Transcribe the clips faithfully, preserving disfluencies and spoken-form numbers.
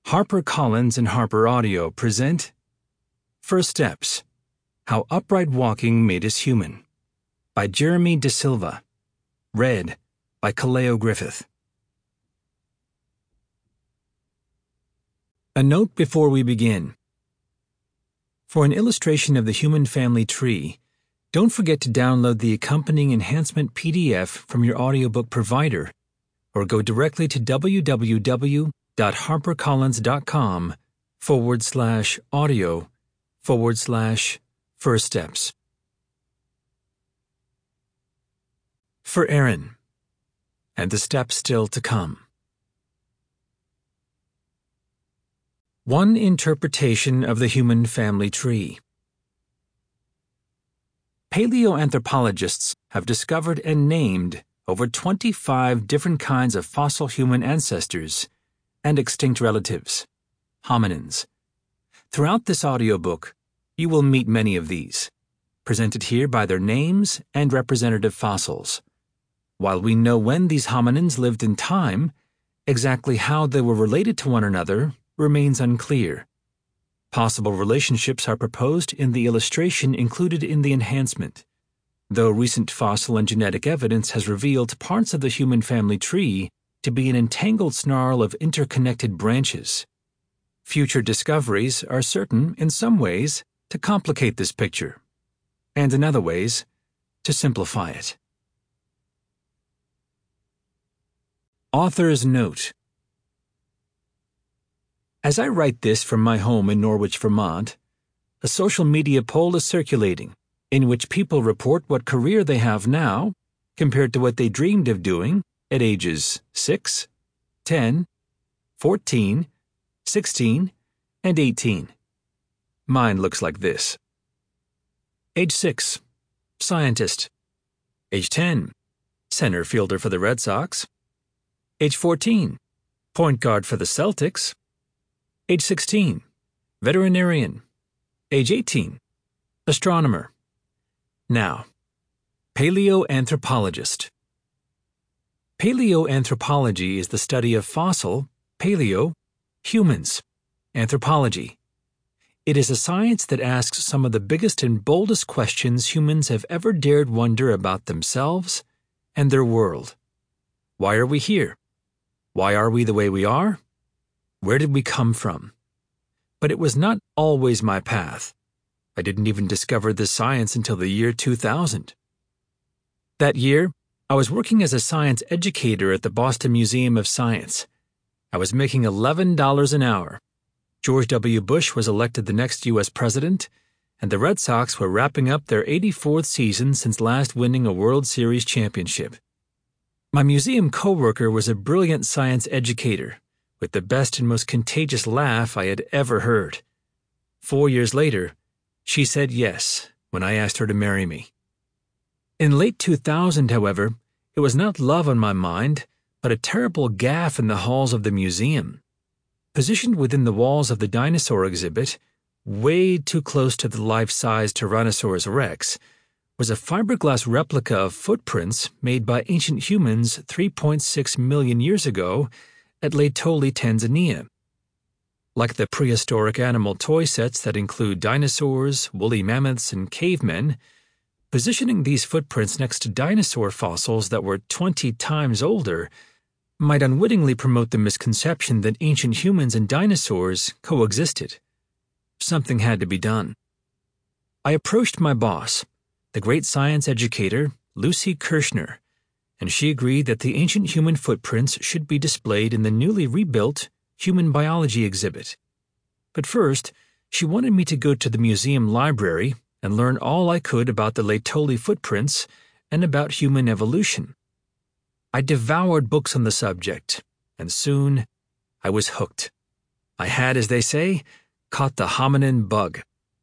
HarperCollins and Harper Audio present First Steps: How Upright Walking Made Us Human by Jeremy De Silva. Read by Kaleo Griffith. A note before we begin. For an illustration of the human family tree, don't forget to download the accompanying enhancement P D F from your audiobook provider, or go directly to www.harpercollins.com forward slash audio forward slash first steps. For Aaron, and the steps still to come. One interpretation of the human family tree. Paleoanthropologists have discovered and named over twenty-five different kinds of fossil human ancestors and extinct relatives, hominins. Throughout this audiobook, you will meet many of these, presented here by their names and representative fossils. While we know when these hominins lived in time, exactly how they were related to one another remains unclear. Possible relationships are proposed in the illustration included in the enhancement, though recent fossil and genetic evidence has revealed parts of the human family tree to be an entangled snarl of interconnected branches. Future discoveries are certain, in some ways, to complicate this picture, and in other ways, to simplify it. Author's Note. As I write this from my home in Norwich, Vermont, a social media poll is circulating in which people report what career they have now compared to what they dreamed of doing at ages six, ten, fourteen, sixteen, and eighteen. Mine looks like this. Age six, scientist. Age ten, center fielder for the Red Sox. Age fourteen, point guard for the Celtics. Age sixteen, veterinarian. Age eighteen, astronomer. Now, paleoanthropologist. Paleoanthropology is the study of fossil, paleo, humans, anthropology. It is a science that asks some of the biggest and boldest questions humans have ever dared wonder about themselves and their world. Why are we here? Why are we the way we are? Where did we come from? But it was not always my path. I didn't even discover this science until the year two thousand. That year, I was working as a science educator at the Boston Museum of Science. I was making eleven dollars an hour. George W. Bush was elected the next U S president, and the Red Sox were wrapping up their eighty-fourth season since last winning a World Series championship. My museum coworker was a brilliant science educator, with the best and most contagious laugh I had ever heard. Four years later, she said yes when I asked her to marry me. In late two thousand, however, it was not love on my mind, but a terrible gaffe in the halls of the museum. Positioned within the walls of the dinosaur exhibit, way too close to the life-size Tyrannosaurus rex, was a fiberglass replica of footprints made by ancient humans three point six million years ago at Laetoli, Tanzania. Like the prehistoric animal toy sets that include dinosaurs, woolly mammoths, and cavemen, positioning these footprints next to dinosaur fossils that were twenty times older might unwittingly promote the misconception that ancient humans and dinosaurs coexisted. Something had to be done. I approached my boss, the great science educator, Lucy Kirshner, and she agreed that the ancient human footprints should be displayed in the newly rebuilt Human Biology exhibit. But first, she wanted me to go to the museum library and learn all I could about the Laetoli footprints and about human evolution. I devoured books on the subject, and soon I was hooked. I had, as they say, caught the hominin bug.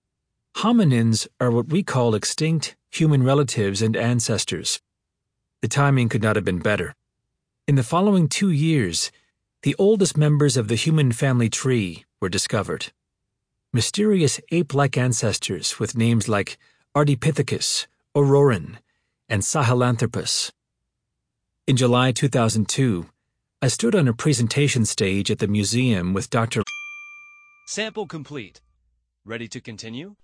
Hominins are what we call extinct human relatives and ancestors. The timing could not have been better. In the following two years, the oldest members of the human family tree were discovered. Mysterious ape-like ancestors with names like Ardipithecus, Ororin, and Sahelanthropus. In July two thousand two, I stood on a presentation stage at the museum with Doctor Sample complete. Ready to continue?